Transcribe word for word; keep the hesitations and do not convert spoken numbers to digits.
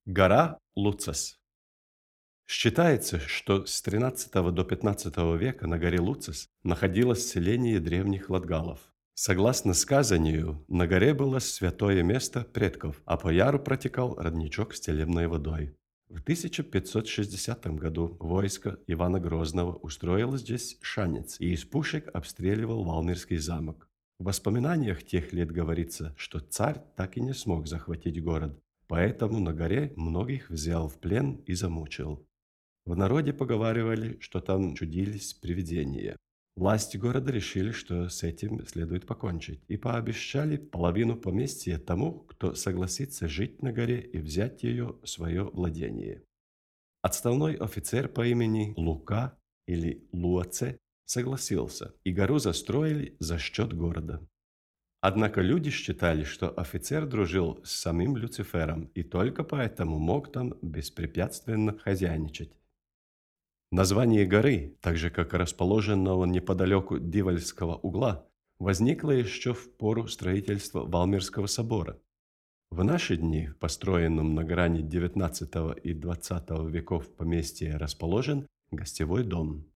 Гора Луцес. Считается, что с тринадцатого до пятнадцатого века на горе Луцес находилось селение древних латгалов. Согласно сказанию, на горе было святое место предков, а по яру протекал родничок с целебной водой. В тысяча пятьсот шестидесятом году войско Ивана Грозного устроило здесь шанец и из пушек обстреливал Валмирский замок. В воспоминаниях тех лет говорится, что царь так и не смог захватить город, поэтому на горе многих взял в плен и замучил. В народе поговаривали, что там чудились привидения. Власти города решили, что с этим следует покончить, и пообещали половину поместья тому, кто согласится жить на горе и взять ее в свое владение. Отставной офицер по имени Лука или Луаце согласился, и гору застроили за счет города. Однако люди считали, что офицер дружил с самим Люцифером и только поэтому мог там беспрепятственно хозяйничать. Название горы, так же как и расположенного неподалеку Дивольского угла, возникло еще в пору строительства Валмирского собора. В наши дни в построенном на грани девятнадцатого и двадцатого веков поместье расположен гостевой дом.